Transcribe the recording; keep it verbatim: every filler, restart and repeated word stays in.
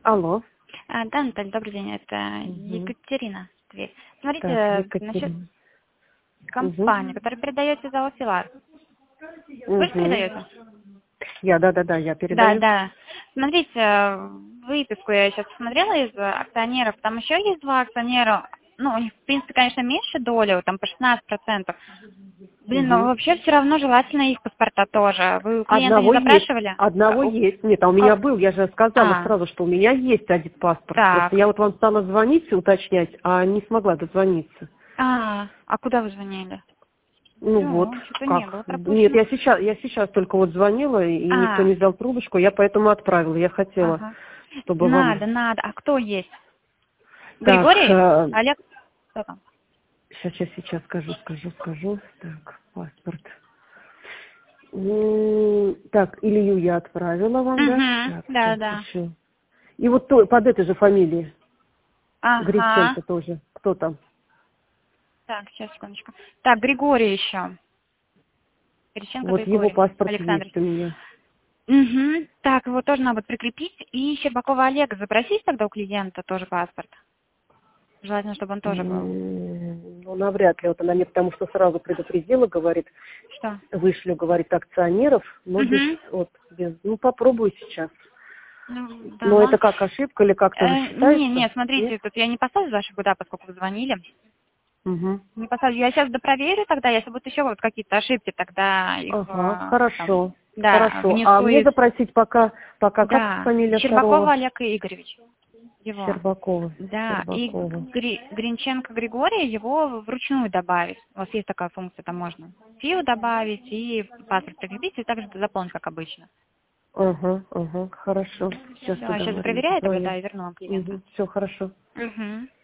Алло. А, да, Наталья, добрый день. Это Угу. Екатерина. Тверь. Смотрите, Так, насчет Екатерина. компании, Угу. которую передаете за Офилар. Вы же Угу. передаете? Я, да-да-да, я Да, передаю. да. Смотрите, выписку я сейчас посмотрела из акционеров. Там еще есть два акционера. Ну, у них, в принципе, конечно, меньше доли, там по шестнадцать процентов. Блин, но Угу. вообще все равно желательно их паспорта тоже. Вы у клиента не Одного есть. запрашивали? Одного А, у- есть. Нет, а у меня а, был, я же сказала а, сразу, что у меня есть один паспорт. Просто так. я вот вам стала звонить и уточнять, а не смогла дозвониться. А, а куда вы звонили? Ну вот, Все, что-то не было как? Нет, пропущено. я сейчас, я сейчас только вот звонила, и никто А, не взял трубочку, я поэтому отправила. Я хотела, ага. чтобы Надо, вам... надо. А кто есть? Так, Григорий? э, Олег? Кто там? сейчас, сейчас, сейчас скажу, скажу, скажу. Так, паспорт. М, Так, Илью я отправила вам, да? Угу, Так, да, сейчас да. еще. И вот то, под этой же фамилией, Ага. Гриценко тоже. Кто там? Так, сейчас, секундочку. Так, Григорий еще. Перещенко Вот его Григорий паспорт Александрович. есть у меня. Угу. Так, его тоже надо будет прикрепить. И Щербакова Олега запросить тогда у клиента тоже паспорт. Желательно, чтобы он тоже был. М, Ну, навряд ли. Вот она мне потому что сразу предупредила, говорит, Что? вышлю, говорит, акционеров, но без, Угу. вот, без, ну, попробую сейчас. Ну, да, Но но он... это как ошибка или как тоже Э, не, считается? не, Нет? смотрите, тут я не поставлю ваши года, поскольку вы звонили. Угу. Не поставлю. Я сейчас допроверю тогда, если будут еще вот какие-то ошибки, тогда их Ага, э, там, хорошо, да, хорошо. А внесу мне из... запросить пока, пока как Да, фамилия Щербакова второго? Олег Игоревич. Его. Щербакова, Да, и Щербакова. Гри- Гринченко Григорий его вручную добавить. У вас есть такая функция, там можно ФИО добавить и паспорт прикрепить, и также заполнить, как обычно. Ага, ага, хорошо. Сейчас Все, туда, сейчас Марина, проверяю тогда, позвоню. да, и верну вам клиента. Угу, все хорошо. Угу.